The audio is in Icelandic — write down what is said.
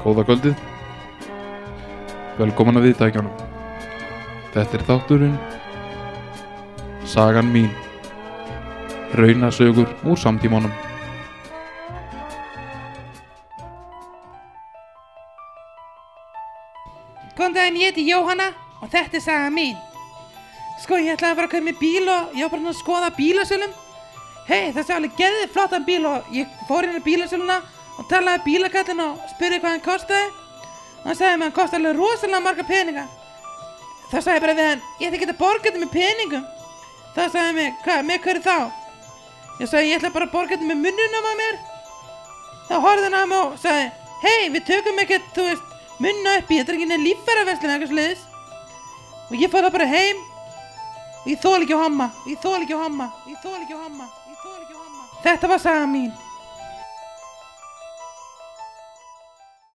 Góða kvöldið. Velkomin að viðtækjanum. Þetta er þátturinn Sagan mín. Raunasögur úr samtímanum. Góðan daginn, ég heiti Jóhanna og þetta er saga mín. Sko, ég ætlaði að fara að kaupa mér bíl og ég var bara að skoða bílasölum. Hei, það sé alveg geðið flottan bíl og ég fór inn í bílasöluna og talaði við bílakallinn og spurði hvað hann kostaði. Og hann sagði mér að hann kostaði alveg rosalega marga peninga. Þá sagði ég bara við hann, ég ætla ekki að borga þetta með peningum. Þá sagði hann mér, með hverju þá? Ég sagði, ég ætla bara að borga þetta með munnunum á mér. Þá horfði hann á mig og sagði, hei, við tökum ekkert, þú veist, munna upp í, þetta er ekki neinn líffæraverslun eða eitthvað sliðis. Og ég fór þá bara heim og ég þoli ekki á homma, ég þoli ekki á homma, ég þoli ekki á homma, ég þoli ekki á homma. Þetta var sagan mín.